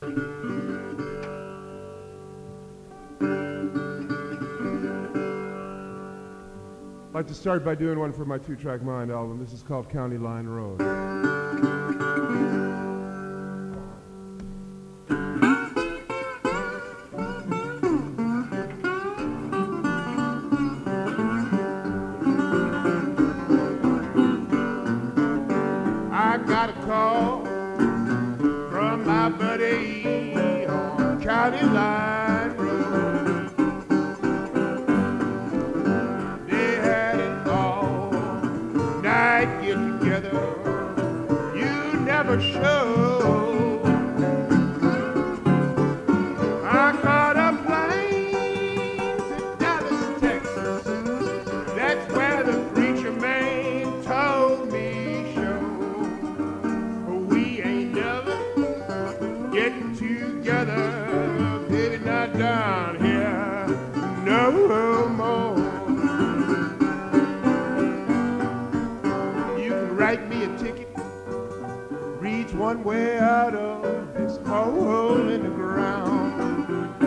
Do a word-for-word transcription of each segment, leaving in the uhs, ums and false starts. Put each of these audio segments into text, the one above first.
I'd like to start by doing one for my two-track mind album. This is called County Line Road. I got a call from my buddy on County Line Road. Get together, you never show. I caught a plane to Dallas, Texas. That's where the preacher man told me so. We ain't never getting together, baby, not down here no more. Write me a ticket, reach one way out of this hole in the ground.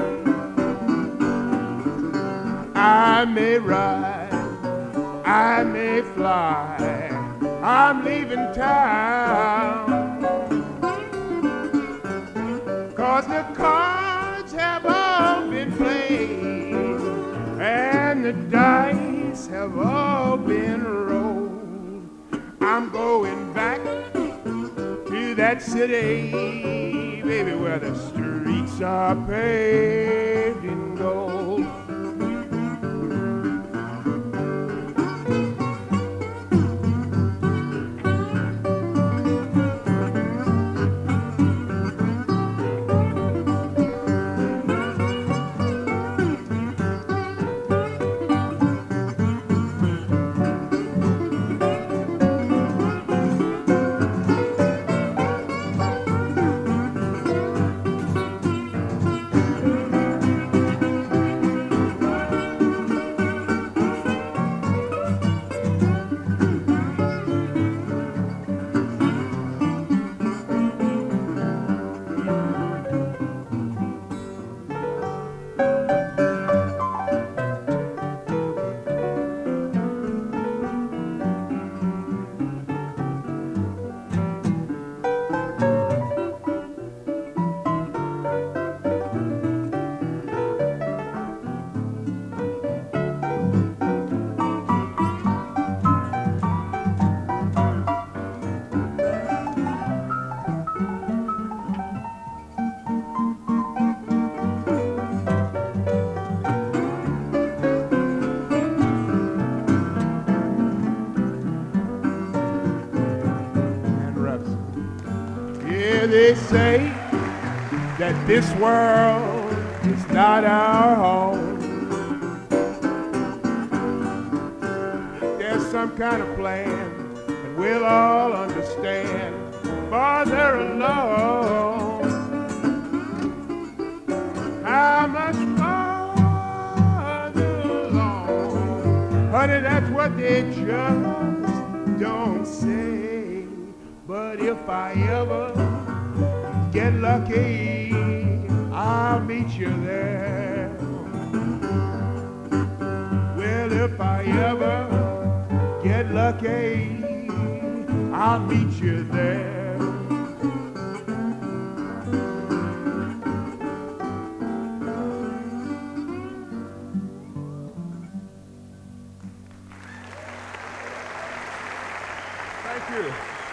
I may ride, I may fly, I'm leaving town. 'Cause the cards have all been played and the dice have all been rolled. I'm going back to that city, baby, where the streets are paved in gold. They say that this world is not our home. There's some kind of plan, and we'll all understand farther along. How much farther along? Honey, that's what they just don't say. But if I ever get lucky, I'll meet you there. Well, if I ever get lucky, I'll meet you there. Thank you.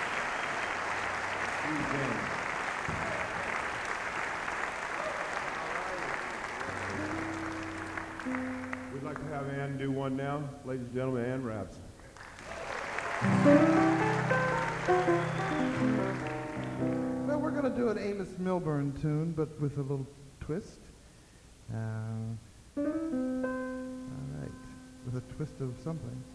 We'd like to have Ann do one now. Ladies and gentlemen, Ann Raps. Well, we're going to do an Amos Milburn tune, but with a little twist. Uh, all right, with a twist of something.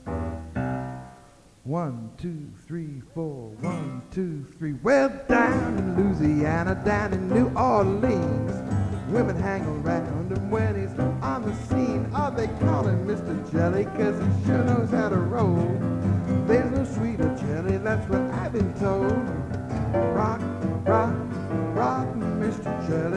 One, two, three, four, one, two, three. Well, down in Louisiana, down in New Orleans, women hang around him when he's on the scene. Oh, they call him Mister Jelly, 'cause he sure knows how to roll. There's no sweeter jelly, that's what I've been told. Rock, rock, rock, Mister Jelly.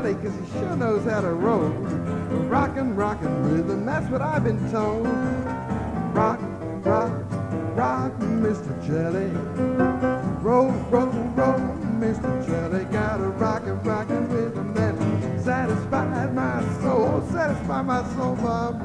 Jelly, 'cause he sure knows how to roll. Rockin', rockin' rhythm, that's what I've been told. Rock, rock, rock, Mister Jelly. Roll, roll, roll, Mister Jelly. Got a rockin', rockin' rhythm that satisfied my soul. Satisfy my soul, Bob.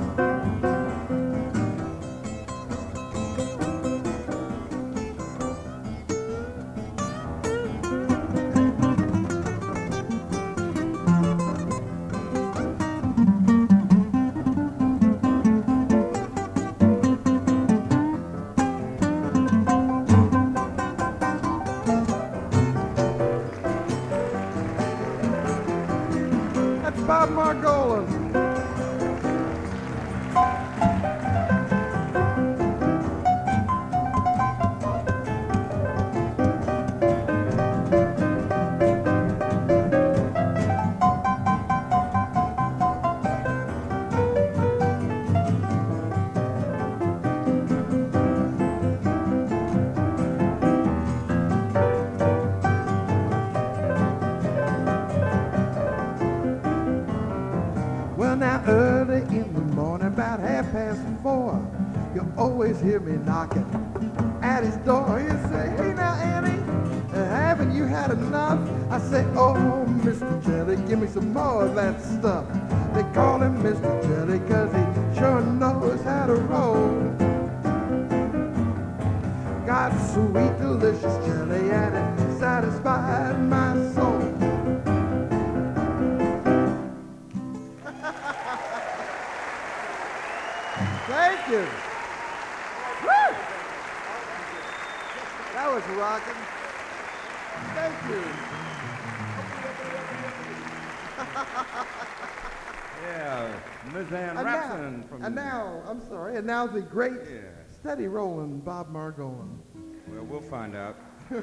Bob Margolin. Well, now early in the morning, about half past four, you always hear me knocking at his door. You say, hey now, Annie, uh, haven't you had enough? I say, oh, Mister Jelly, give me some more of that stuff. They call him Mister Jelly 'cause he sure knows how to roll. Got sweet, delicious jelly, and it satisfied my soul. Thank you. Woo! That was rocking. Thank you. Yeah, Miz Ann And Rapson now, from. and now, I'm sorry, and now the great, Yeah. steady rolling Bob Margolin. Well, we'll find out.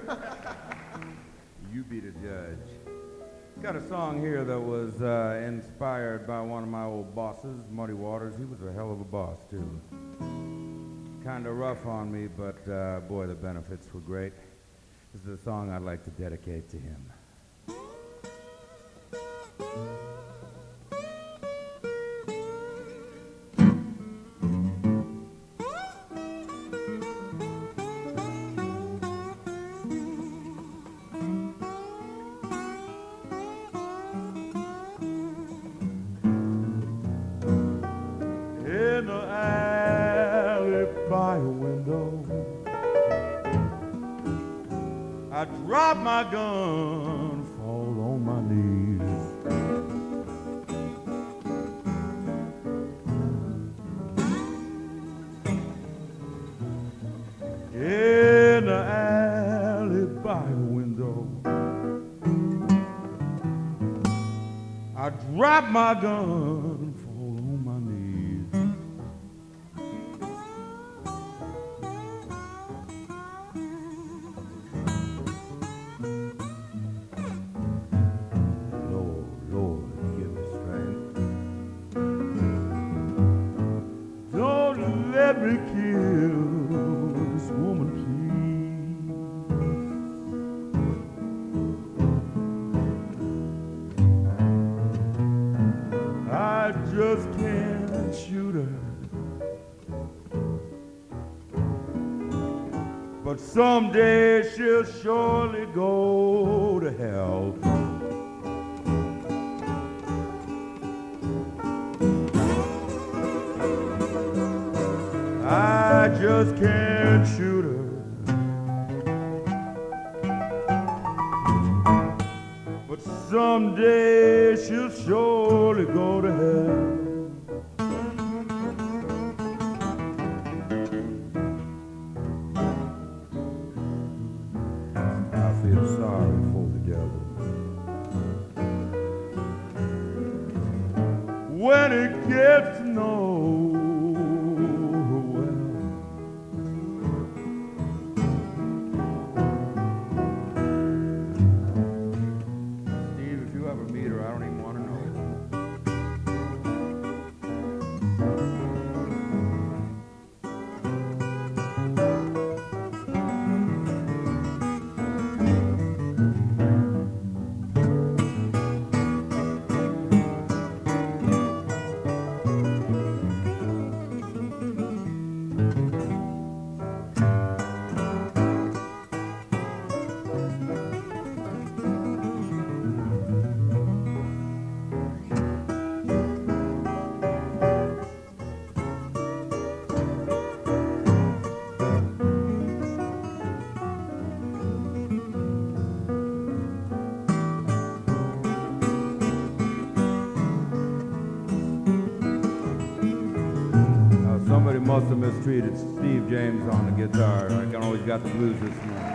You be the judge. Got a song here that was uh, inspired by one of my old bosses, Muddy Waters. He was a hell of a boss, too. Kind of rough on me, but uh, boy, the benefits were great. This is a song I'd like to dedicate to him. In the alley by a window, I drop my gun, fall on my knees. In the alley by a window, I drop my gun, fall on my knees. Lord, Lord, give me strength. Don't let me kill this woman, please. I just can't shoot her, but someday she'll surely go to hell. I just can't shoot her, but someday she'll surely go to hell. I feel sorry for the devil when it gets to know her well. Steve, if you ever meet her, I don't even want to know. most have mistreated Steve James on the guitar. I can always got the blues this morning.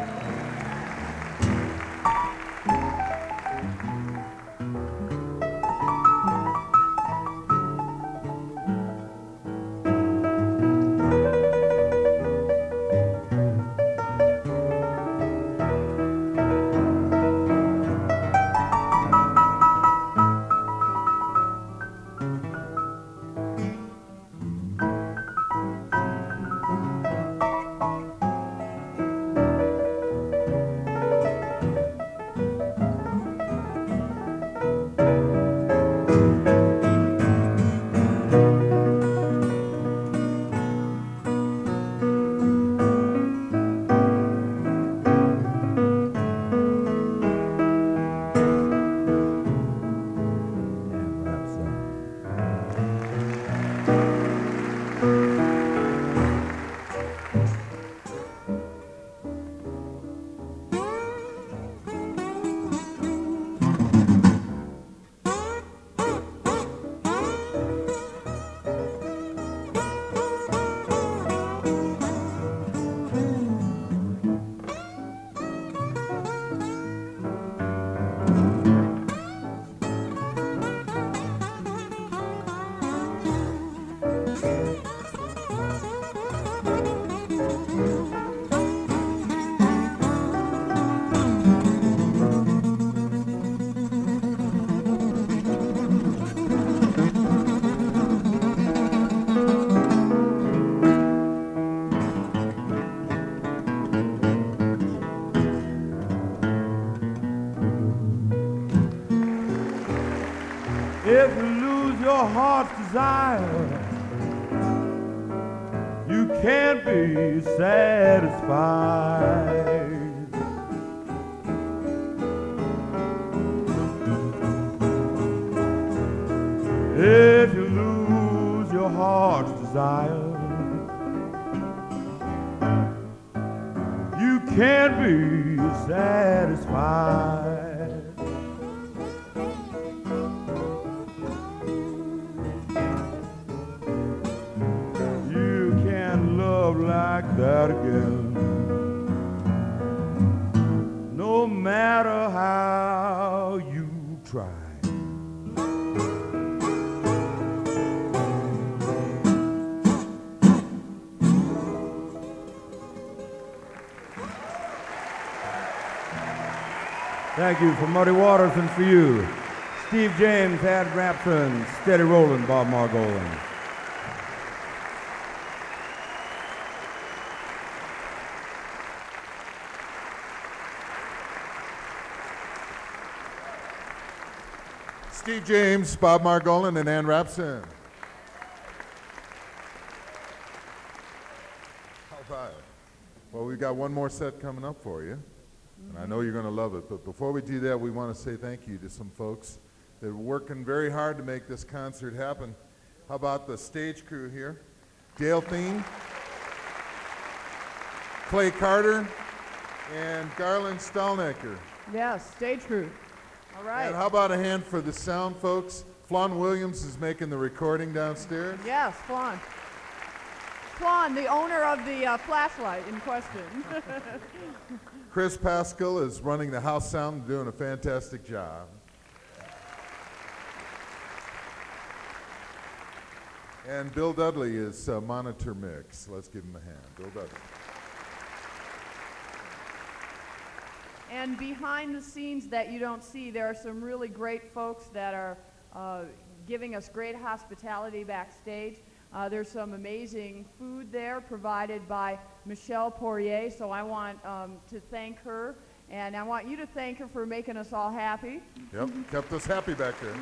If you lose your heart's desire, you can't be satisfied. If you lose your heart's desire, you can't be satisfied. Like that again, no matter how you try. Thank you for Muddy Waters and for you, Steve James, Ad Rapson, Steady Rollin', Bob Margolin. Steve James, Bob Margolin, and Ann Rapson. How about it? Well, we've got one more set coming up for you, and I know you're going to love it. But before we do that, we want to say thank you to some folks that are working very hard to make this concert happen. How about the stage crew here? Dale Thien, Clay Carter, and Garland Stalnecker. Yes, stage crew. All right. And how about a hand for the sound folks? Flan Williams is making the recording downstairs. Yes, Flan. Flan, the owner of the uh, flashlight in question. Chris Pascal is running the house sound and doing a fantastic job. And Bill Dudley is uh, monitor mix. Let's give him a hand. Bill Dudley. And behind the scenes that you don't see, there are some really great folks that are uh, giving us great hospitality backstage. Uh, there's some amazing food there provided by Michelle Poirier, so I want um, to thank her, and I want you to thank her for making us all happy. Yep, kept us happy back there.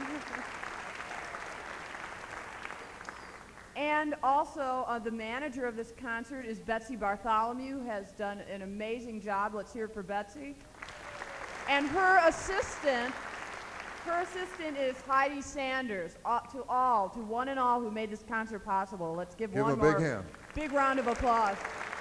And also, uh, the manager of this concert is Betsy Bartholomew, who has done an amazing job. Let's hear it for Betsy. And her assistant, her assistant is Heidi Sanders. Uh, to all, to one and all who made this concert possible. Let's give, give one a more big hand. Big round of applause.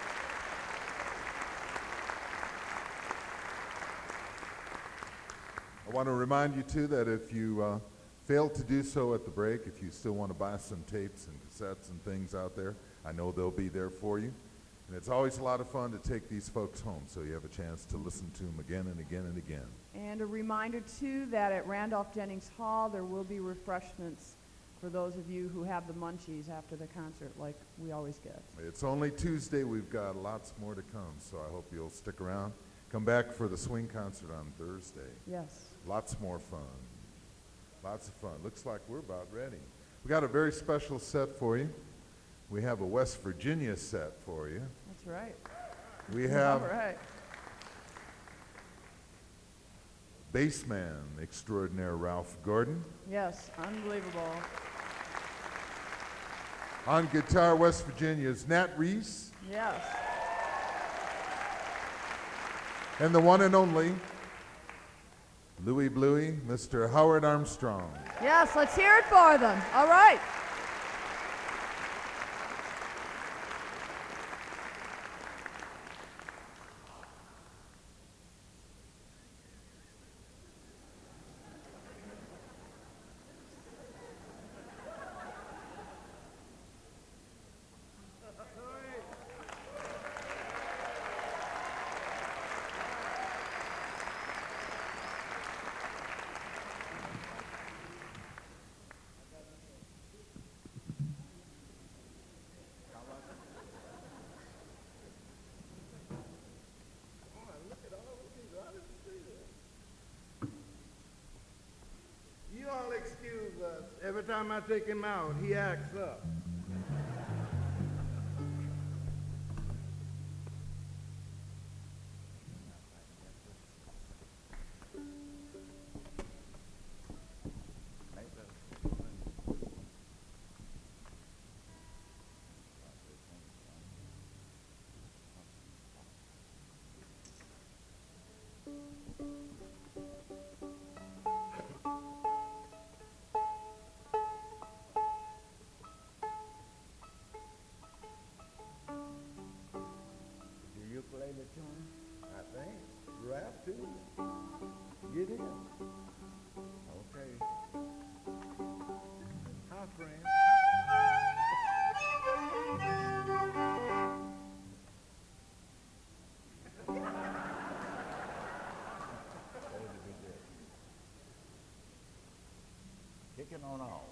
I want to remind you, too, that if you uh, failed to do so at the break, if you still want to buy some tapes and cassettes and things out there, I know they'll be there for you. And it's always a lot of fun to take these folks home, so you have a chance to listen to them again and again and again. And a reminder, too, that at Randolph Jennings Hall, there will be refreshments for those of you who have the munchies after the concert, like we always get. It's only Tuesday. We've got lots more to come, so I hope you'll stick around. Come back for the swing concert on Thursday. Yes. Lots more fun. Lots of fun. Looks like we're about ready. We got a very special set for you. We have a West Virginia set for you. That's right. We have All right. bassman extraordinaire Ralph Gordon. Yes, unbelievable. On guitar, West Virginia's Nat Reese. Yes. And the one and only Louie Bluey, Mister Howard Armstrong. Yes, let's hear it for them. All right. You all excuse us. Every time I take him out, he acts up. Do you play the tune? I think. Rap too? Get in. Okay. Hi, friend. Kicking on off.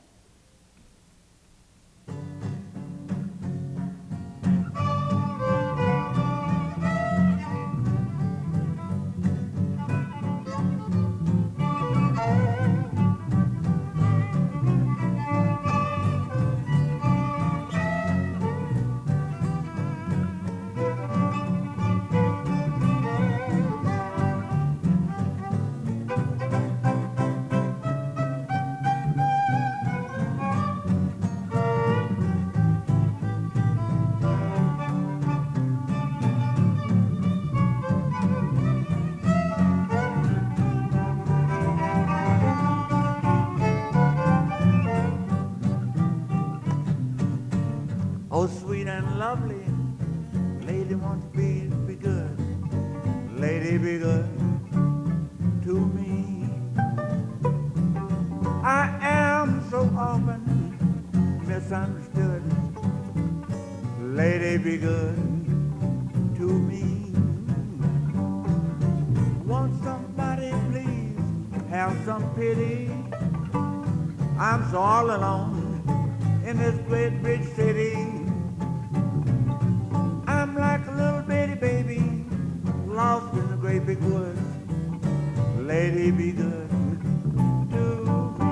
Oh, sweet and lovely, lady wants me to be good. Lady, be good to me. I am so often misunderstood. Lady, be good to me. Won't somebody please have some pity? I'm so all alone in this great big city. I'm like a little bitty baby lost in the great big woods. Lady, be good to me.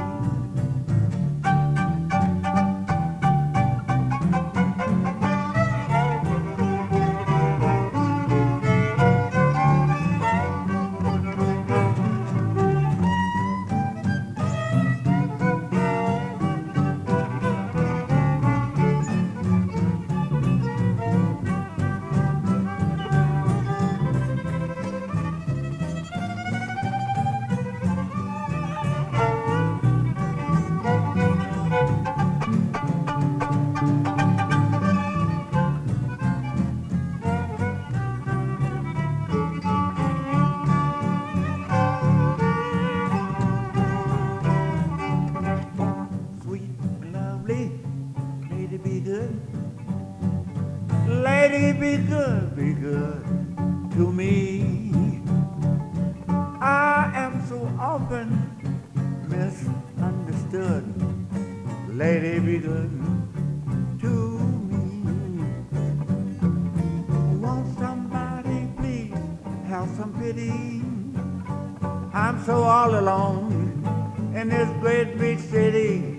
be good, be good to me. I am so often misunderstood. Lady, be good to me. Won't somebody please have some pity? I'm so all alone in this great big city.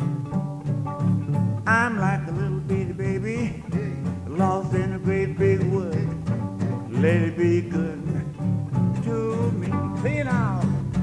I'm like a little bitty baby lost in a great big wood. Let it be good to me. Sing it out.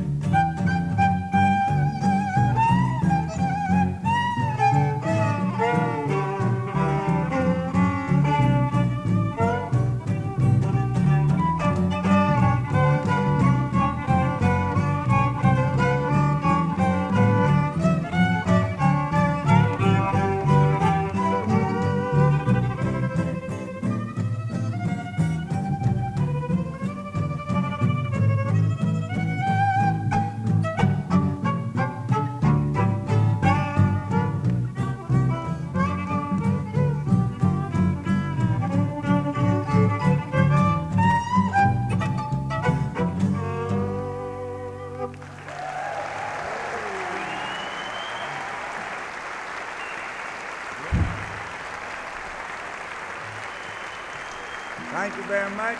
Thank you very much.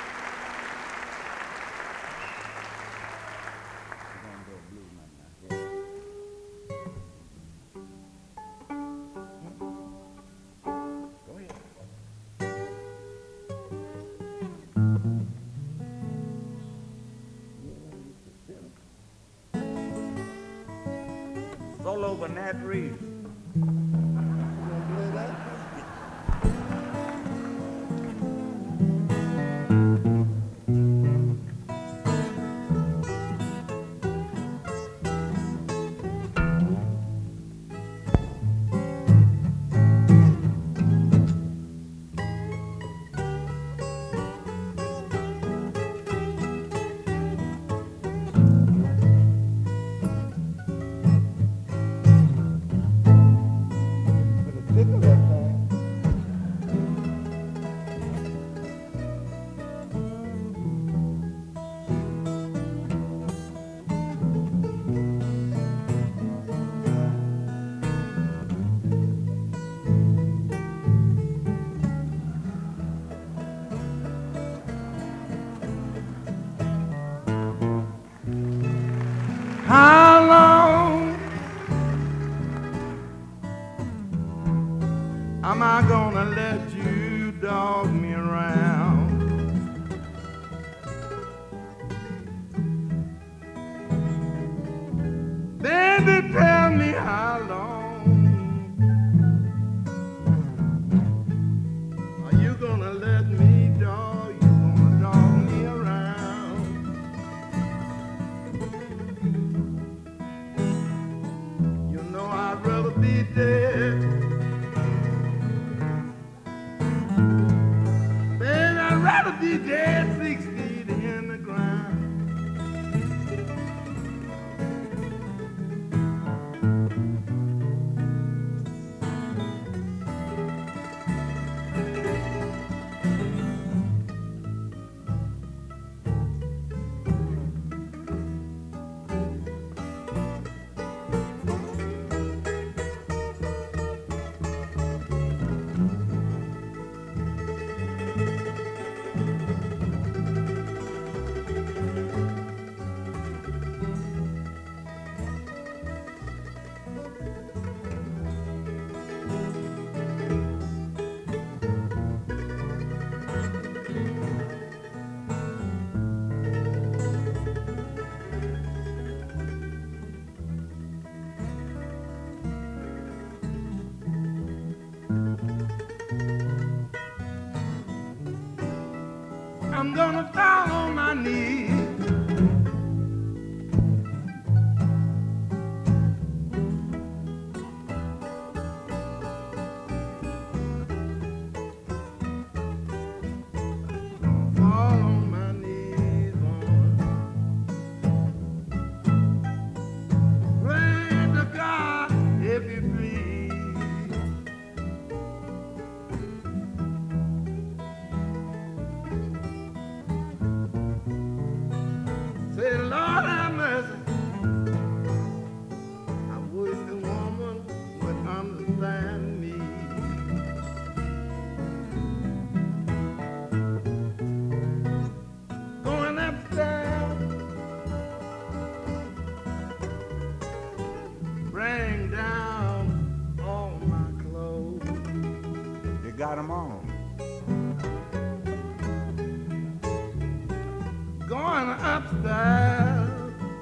Go ahead. Solo by Nat Reeves. How long am I gonna let you dog me around? Baby, tell me how long are you gonna let me dog, you gonna dog me around? You know I'd rather be dead. Baby, I'd rather be dead six feet in the ground. I'm gonna fall on my knees. Fall on my knees, Lord. Pray to God if you please. Say, Lord have mercy. I wish a woman would understand me. Going upstairs, bring down all my clothes. You got 'em on. Going upstairs,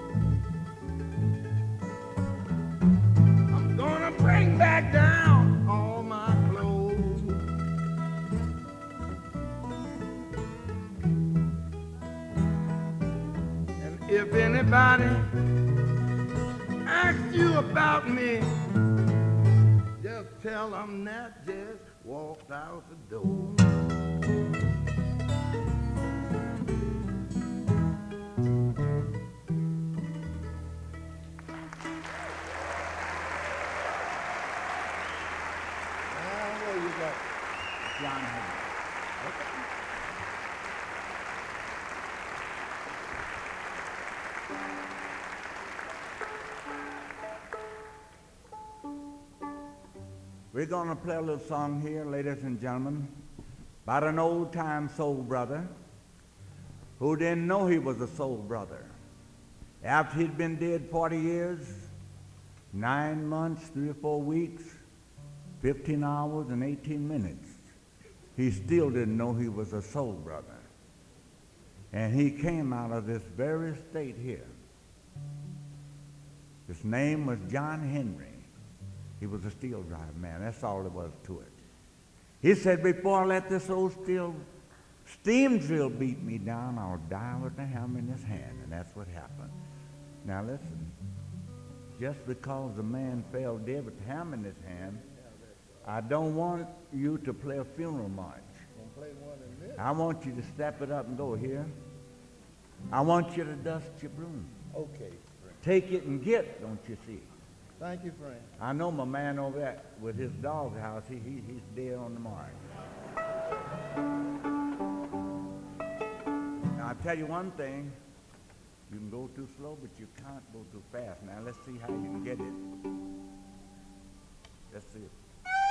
I'm gonna bring back down all my clothes. And if anybody asks you about me, just tell them that just walked out the door. John Henry. We're going to play a little song here, ladies and gentlemen, about an old-time soul brother who didn't know he was a soul brother. After he'd been dead forty years, nine months, three or four weeks, fifteen hours, and eighteen minutes, he still didn't know he was a soul brother. And he came out of this very state here. His name was John Henry. He was a steel drive man. That's all there was to it. He said, before I let this old steel steam drill beat me down, I'll die with the hammer in his hand. And that's what happened. Now listen, just because a man fell dead with the hammer in his hand, I don't want you to play a funeral march. I want you to step it up and go here. I want you to dust your broom. Okay, friend. Take it and get, don't you see? Thank you, friend. I know my man over there with his dog house, he, he, he's dead on the march. Now, I'll tell you one thing. You can go too slow, but you can't go too fast. Now, let's see how you can get it. Let's see it.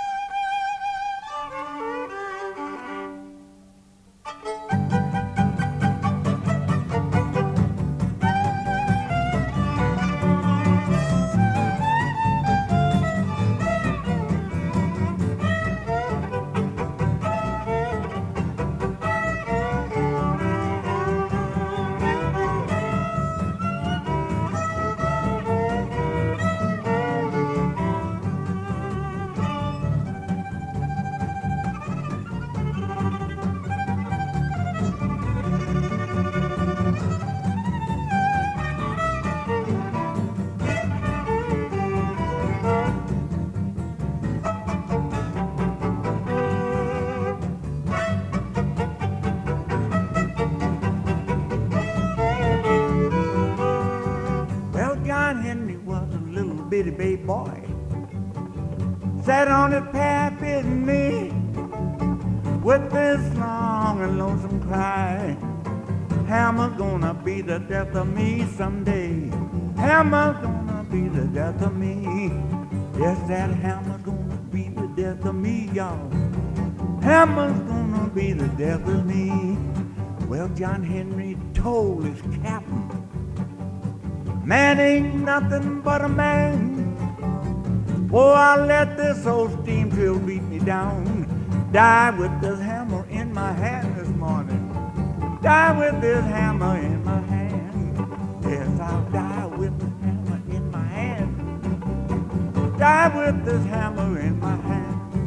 Bitty baby boy sat on his pappy knee with this long and lonesome cry. Hammer's gonna be the death of me someday. Hammer's gonna be the death of me. Yes, that hammer's gonna be the death of me, y'all. Hammer's gonna be the death of me. Well, John Henry told his captain, man ain't nothing but a man. Oh, I let this old steam drill beat me down. Die with this hammer in my hand this morning. Die with this hammer in my hand. Yes, I'll die with this hammer in my hand. Die with this hammer in my hand.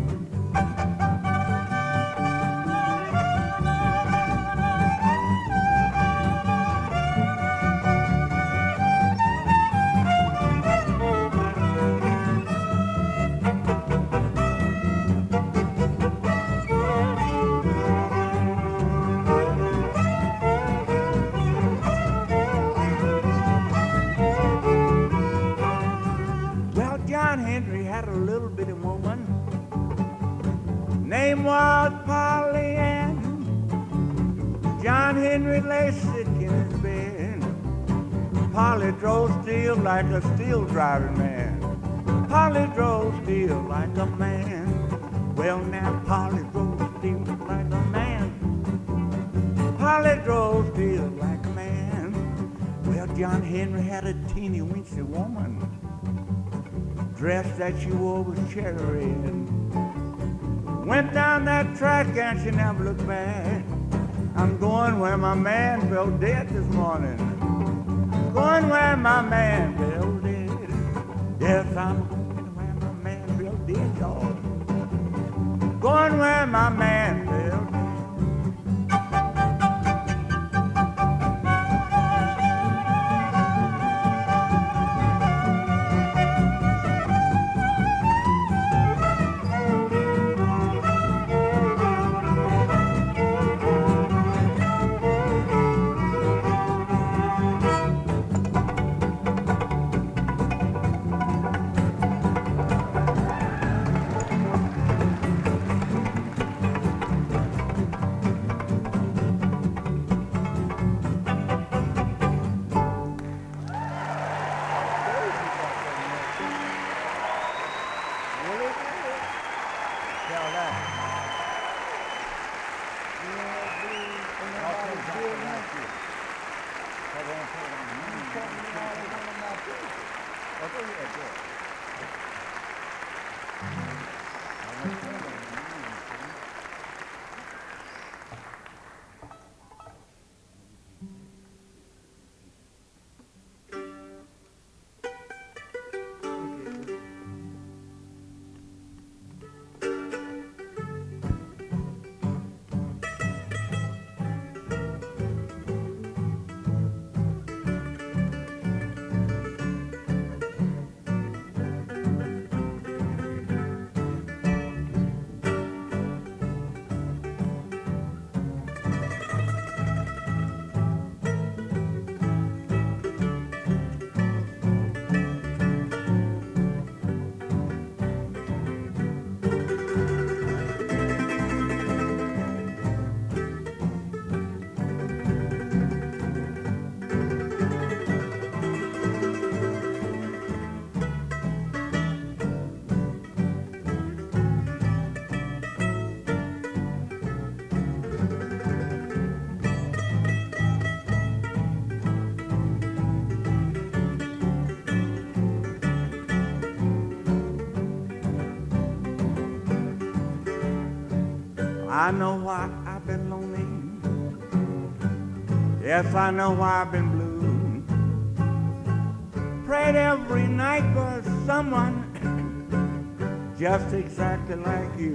Name was Polly Ann. John Henry lay sick in his bed. Polly drove steel like a steel driving man. Polly drove steel like a man. Well, now Polly drove steel like a man. Polly drove steel like a man. Well, John Henry had a teeny weensy woman. Dress that she wore was cherry red. Went down that track and she never looked back. I'm going where my man fell dead this morning. Going where my man fell dead. Yes, I'm going where my man fell dead, y'all. Going where my man fell dead. I know why I've been lonely. Yes, I know why I've been blue. Prayed every night for someone just exactly like you.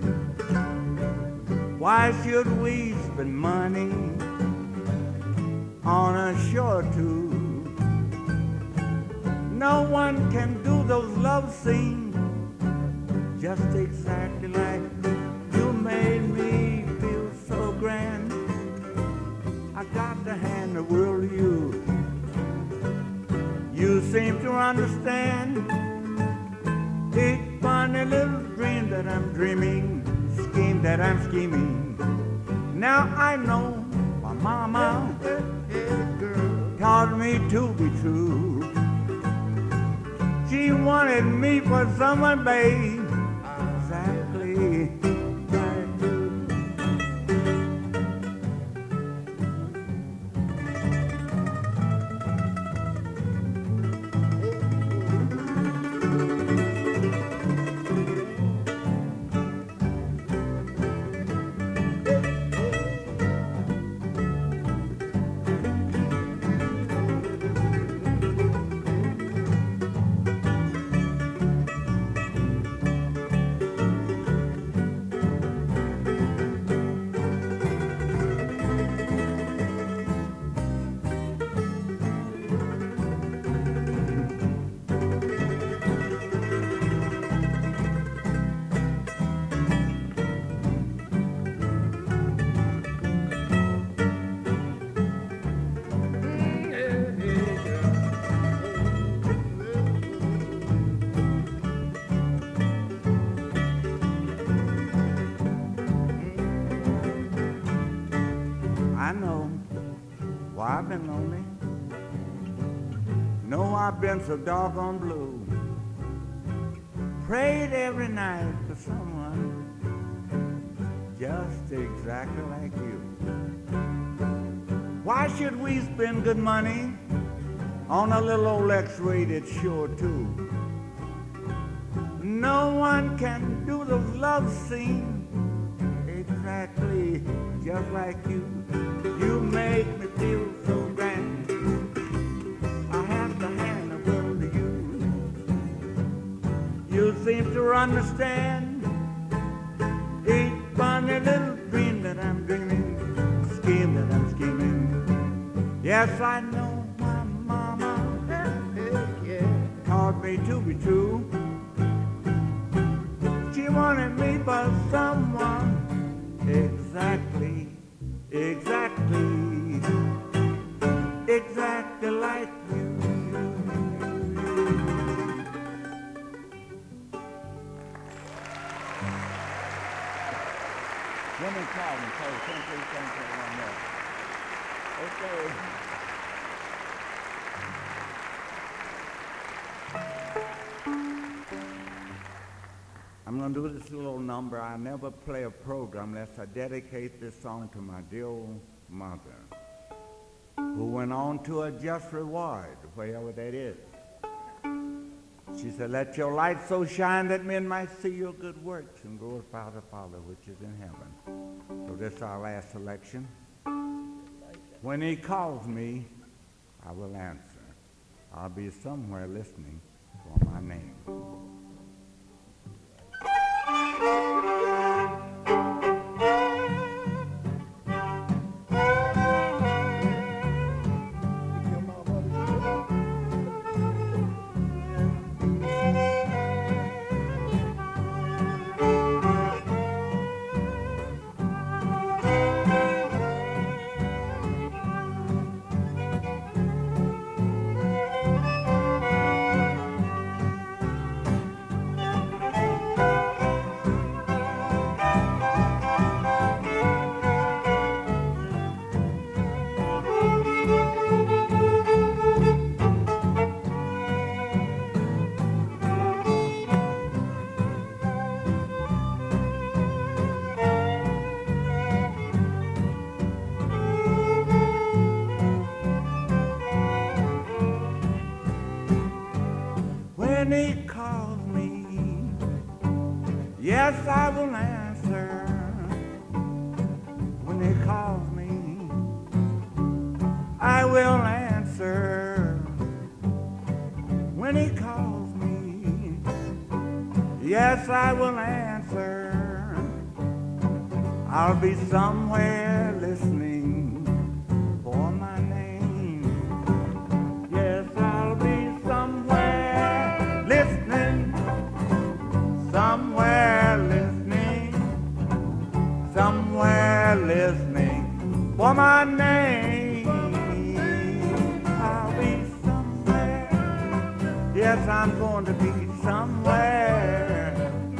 Why should we spend money on a show or two? No one can do those love scenes just exactly like you. You made me feel so grand. I got to hand the world to you. You seem to understand each funny little dream that I'm dreaming, scheme that I'm scheming. Now I know my mama taught me to be true. She wanted me for someone, babe, exactly. know I've been so doggone blue. Prayed every night for someone just exactly like you. Why should we spend good money on a little old X-ray that's sure too? No one can do the love scene exactly just like you. You make me feel so grand. I have to hand the world to you. You seem to understand each funny little dream that I'm dreaming, scheme that I'm scheming. Yes, I know my mama, yeah, taught me to be true. She wanted me for someone exactly, exactly, exactly like you. Women call me, so can't please can't say one more. Okay. I'm going to do this little number. I never play a program unless I dedicate this song to my dear old mother, who went on to a just reward, wherever that is. She said, let your light so shine that men might see your good works and glorify the Father which is in heaven. So this is our last selection. When he calls me, I will answer. I'll be somewhere listening for my name. When he calls me, yes, I will answer. When he calls me, I will answer. When he calls me, yes, I will answer. I'll be somewhere listening for my name. Yes, I'll be somewhere listening, somewhere listening, somewhere listening for my name. I'll be somewhere, yes, I'm going to be somewhere,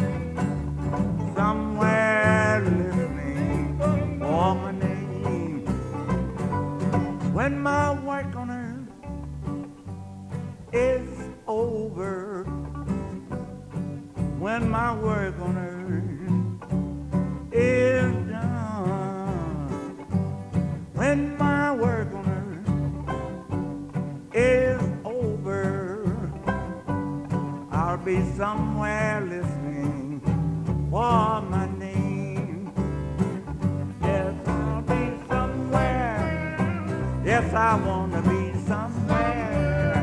somewhere listening for my name. When my work on earth is over, when my work on earth is done, when my work on earth is over, I'll be somewhere listening for my name. Yes, I'll be somewhere. Yes, I want to be somewhere,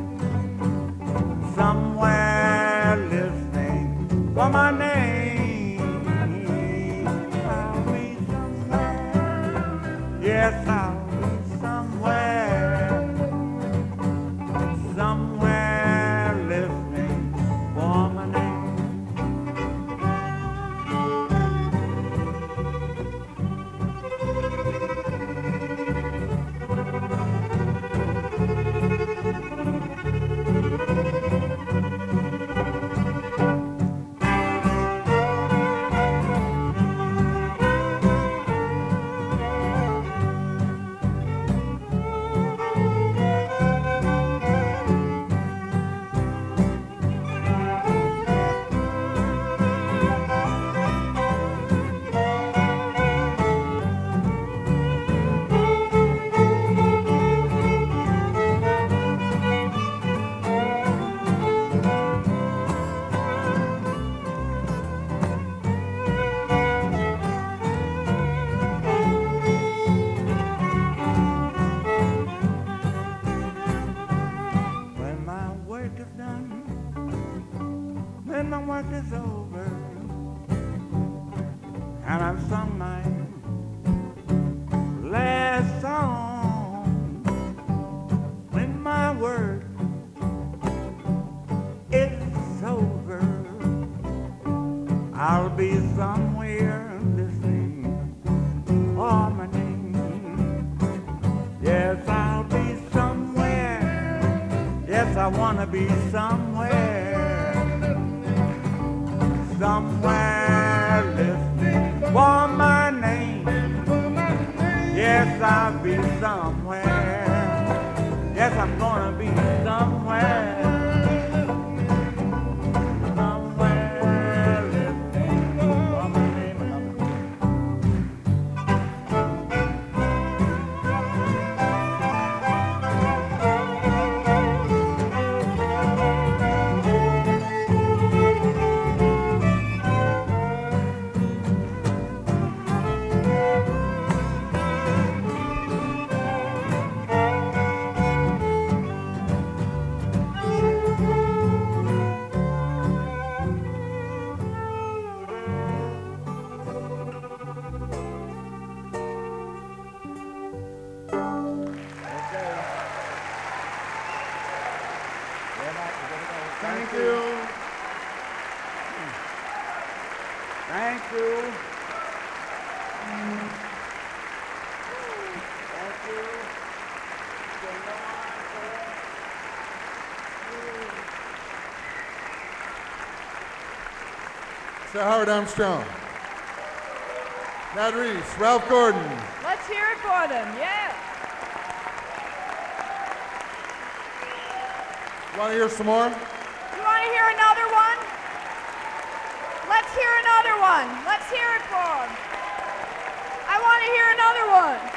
somewhere listening for my name. I'll be somewhere. Yes, I'll be somewhere, somewhere listening for my name. I'll be somewhere listening for my name. Yes, I'll be somewhere. Yes, I want to be somewhere. Somewhere listening for my name. Yes, I'll be somewhere. Yes, I'm gonna be somewhere. Somewhere listening for my name. Thank you. Thank you. Thank you. Sir Howard Armstrong, Nat Reese, Ralph Gordon. Let's hear it for them. Yeah. Want to hear some more? You want to hear another one? Let's hear another one. Let's hear it for them. I want to hear another one.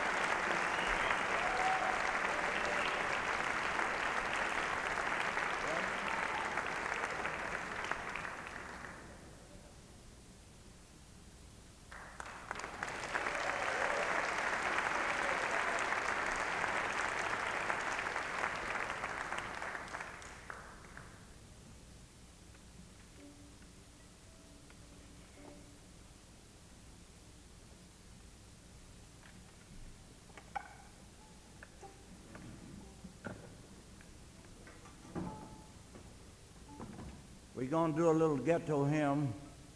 We're going to do a little ghetto hymn,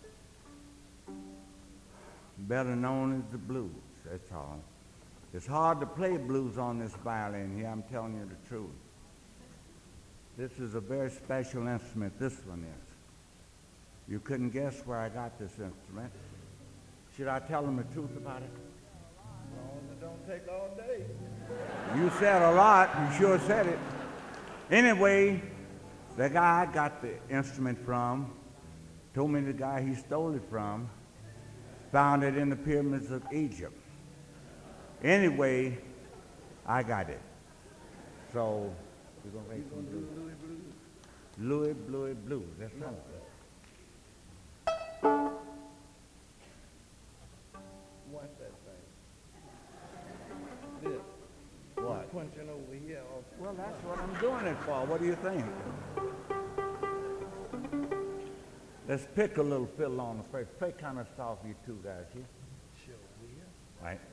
better known as the blues, that's all. It's hard to play blues on this violin here, I'm telling you the truth. This is a very special instrument, this one is. You couldn't guess where I got this instrument. Should I tell them the truth about it? No, it don't take all day. You said a lot, you sure said it. Anyway, the guy I got the instrument from told me the guy he stole it from found it in the pyramids of Egypt. Anyway, I got it. So, we're going to make some blues. Louis Blues. Louis Blues, that's right. Watch that thing. This. What? Punching over here. Off. Well, that's what I'm doing it for. What do you think? Let's pick a little fiddle on the first. Play kind of soft, you two guys here. Sure will. Right.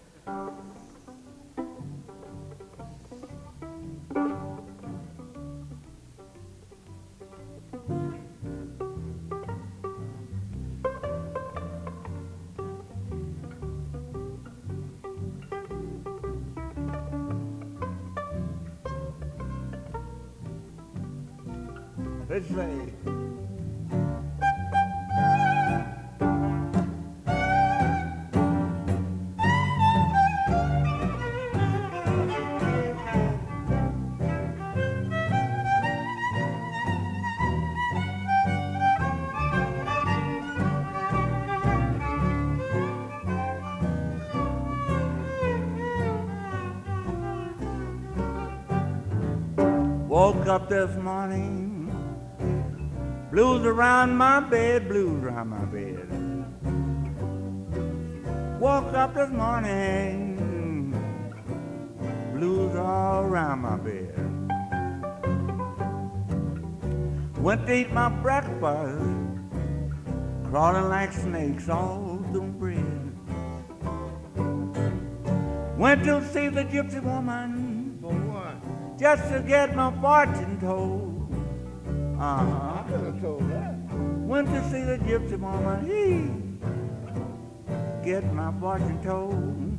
Let's say. Woke up this morning, blues around my bed, blues around my bed. Woke up this morning, blues all around my bed. Went to eat my breakfast, crawling like snakes all through bread. Went to see the gypsy woman, For what? just to get my fortune told. Uh-huh. I could have told that. Went to see the gypsy woman, he get my fortune told.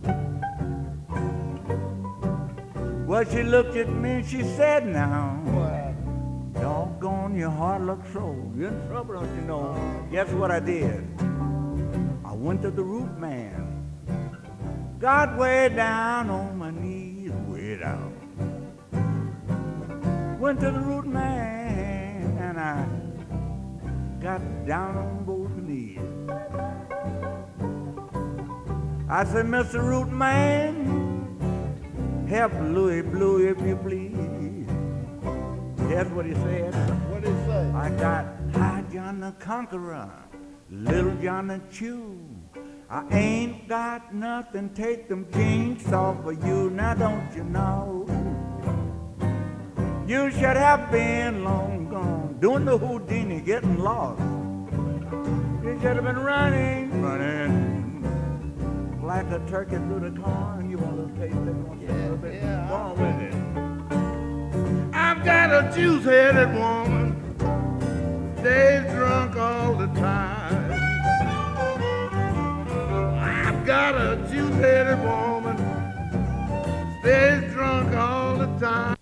Well, she looked at me and she said, now, doggone, your heart looks so. You're in trouble, don't you know? Guess what I did? I went to the root man. Got way down on my knees, way down. Went to the root man and I got down on both knees. I said, Mister Root Man, help Louie Blue if you please. That's what he said. What did he say? I got High John the Conqueror, Little John the Chew. I ain't got nothing, take them kinks off of you. Now don't you know? You should have been long gone, doing the Houdini, getting lost. You should have been running, running, like a turkey through the corn. You want to taste it? Want to Yeah, a bit? yeah, Go on with it. I've got a juice-headed woman, stays drunk all the time. I've got a juice-headed woman, stays drunk all the time.